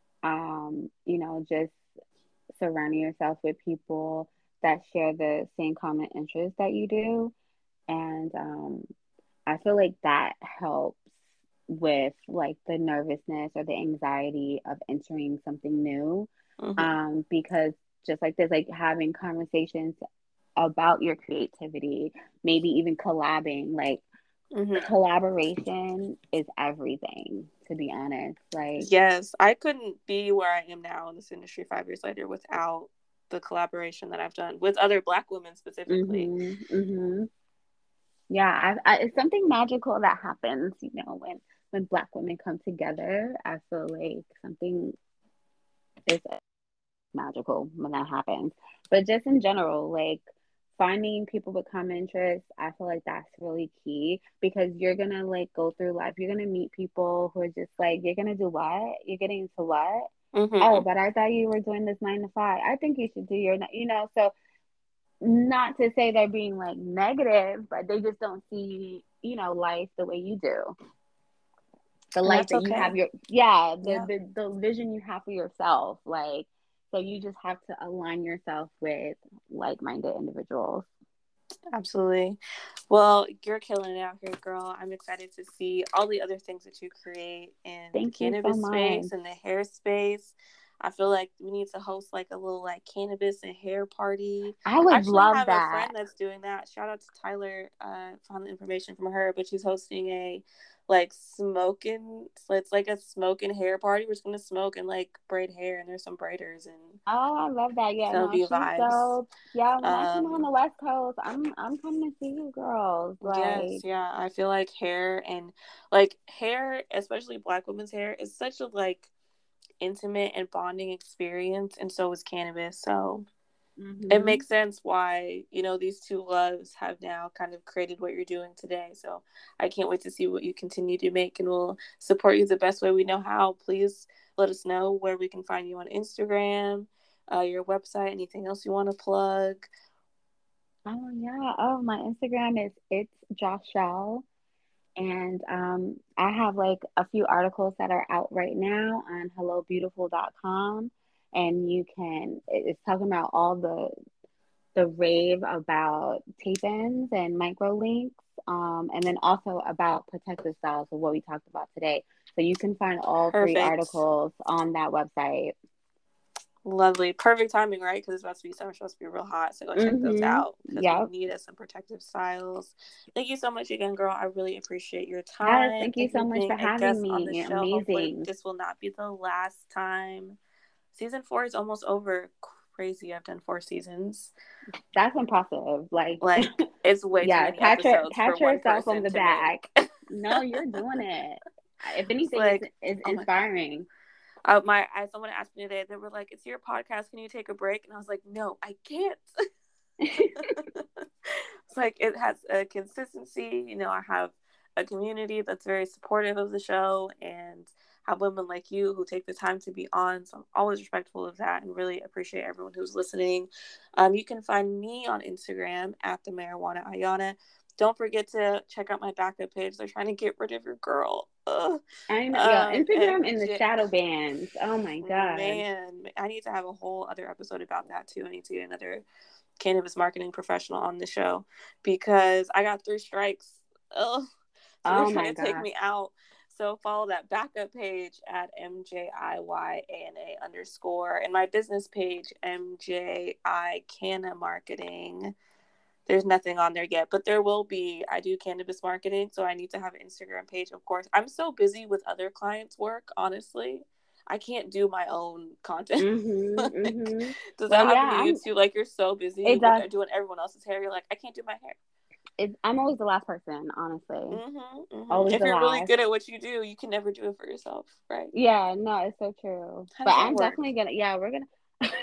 Um, you know, just surrounding yourself with people that share the same common interests that you do. And um, I feel like that helps with like the nervousness or the anxiety of entering something new. Mm-hmm. Um, because just like this, like having conversations about your creativity, maybe even collabing, like Mm-hmm. collaboration is everything, to be honest. Like, yes, I couldn't be where I am now in this industry five years later without the collaboration that I've done with other Black women specifically. mm-hmm, mm-hmm. Yeah, I, I, it's something magical that happens, you know, when when Black women come together. I feel like something is magical when that happens. But just in general, like finding people with common interests, I feel like that's really key, because you're gonna like go through life. You're gonna meet people who are just like, you're gonna do what? You're getting into what? Mm-hmm. Oh, but I thought you were doing this nine to five. I think you should do your, you know, so not to say they're being like negative, but they just don't see, you know, life the way you do. The And life that's that you okay. have your, yeah, the, Yeah. the, the vision you have for yourself. Like, so you just have to align yourself with like-minded individuals. Absolutely. Well, you're killing it out here, girl. I'm excited to see all the other things that you create in Thank the you cannabis so space much. and the hair space. I feel like we need to host like a little like cannabis and hair party. I would I actually love have that. a friend that's doing that. Shout out to Tyler. Uh, found the information from her, but she's hosting a like smoking. So it's like a smoking hair party. We're just gonna smoke and like braid hair, and there's some braiders and. Oh, I love that. Yeah, It'll no, be she's vibes. dope. Yeah, when I come on Um, the West Coast, I'm I'm coming to see you girls. yes, Like, yeah. I feel like hair and like hair, especially Black women's hair, is such a like intimate and bonding experience, and so is cannabis. So mhm. it makes sense why, you know, these two loves have now kind of created what you're doing today. So I can't wait to see what you continue to make, and we'll support you the best way we know how. Please let us know where we can find you on Instagram, uh, your website, anything else you want to plug. Oh yeah. Oh, my Instagram is it's Josh Shaw. And um, I have like a few articles that are out right now on hello beautiful dot com. And you can, it's talking about all the the rave about tape-ins and micro links, um, and then also about protective styles of what we talked about today. So you can find all three Perfect. articles on that website. Lovely. Perfect timing, right? Because it's about to be summer, it's supposed to be real hot. So go check Mm-hmm. those out, because Yep. we need us some protective styles. Thank you so much again, girl. I really appreciate your Yes, time. thank you so much being for a having guest on the me. show. Hopefully Amazing. this will not be the last time. Season four is almost over. Crazy. I've done four seasons. That's impressive. Like, Like it's way yeah, too many pat, your, episodes pat for one yourself person on the to back. make. No, you're doing it. If It's anything, like, it's, it's oh my inspiring. Uh, my I, someone asked me today. They were like, "It's your podcast. Can you take a break?" And I was like, "No, I can't." It's like it has a consistency. You know, I have a community that's very supportive of the show and have women like you who take the time to be on. So I'm always respectful of that and really appreciate everyone who's listening. Um, you can find me on Instagram at the Marijuana Ayana. Don't forget to check out my backup page. They're trying to get rid of your girl. Ugh. I know, yeah, Um, Instagram and the and shadow bans. Oh my God. man, I need to have a whole other episode about that too. I need to get another cannabis marketing professional on the show because I got three strikes. Ugh. So Oh they're my trying to take God. me out. So follow that backup page at M J I Y A N A underscore and my business page, M J I Canna Marketing. There's nothing on there yet, but there will be. I do cannabis marketing, so I need to have an Instagram page, of course. I'm so busy with other clients' work, honestly. I can't do my own content. Mm-hmm, Like, mm-hmm. does Well, that happen yeah, to you I'm. too? Like you're so busy It with does. doing everyone else's hair. You're like, I can't do my hair. It, I'm always the last person, honestly. Mm-hmm, mm-hmm. Always If the you're really last. good at what you do, you can never do it for yourself, right? Yeah, no, it's so true. How But does that I'm work? definitely gonna. Yeah, we're gonna.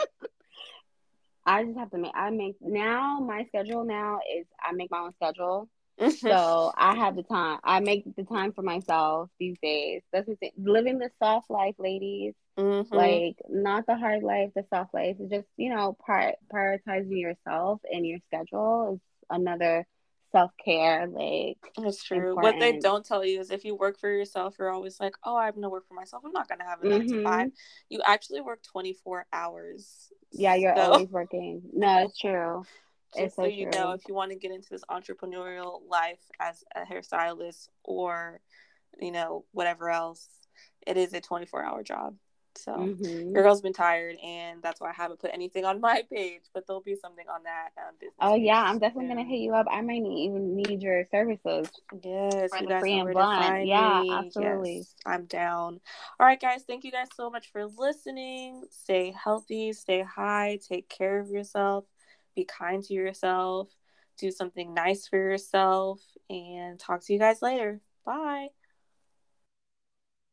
I just have to make. I make now. My schedule now is I make my own schedule. So I have the time. I make the time for myself these days. That's the thing. Living the soft life, ladies. Mm-hmm. Like not the hard life, the soft life. It's just, you know, part prioritizing yourself and your schedule is another self-care, like That's true. What they important. don't tell you is if you work for yourself, you're always like, oh, I'm going to work for myself. I'm not going to have a nine to five. Mm-hmm. You actually work twenty-four hours. Yeah, you're So always working. No, it's true. It's just so so you know, true. if you want to get into this entrepreneurial life as a hairstylist or, you know, whatever else, it is a twenty-four hour job. So Mm-hmm. your girl's been tired, and that's why I haven't put anything on my page, but there'll be something on that um, business Oh page yeah, I'm definitely soon. gonna hit you up. I might need, even need your services Yes, for you the guys free know and where to blunt. find Yeah, me. absolutely. Yes, I'm down. All right, guys, thank you guys so much for listening. Stay healthy, stay high, take care of yourself, be kind to yourself, do something nice for yourself, and talk to you guys later. Bye.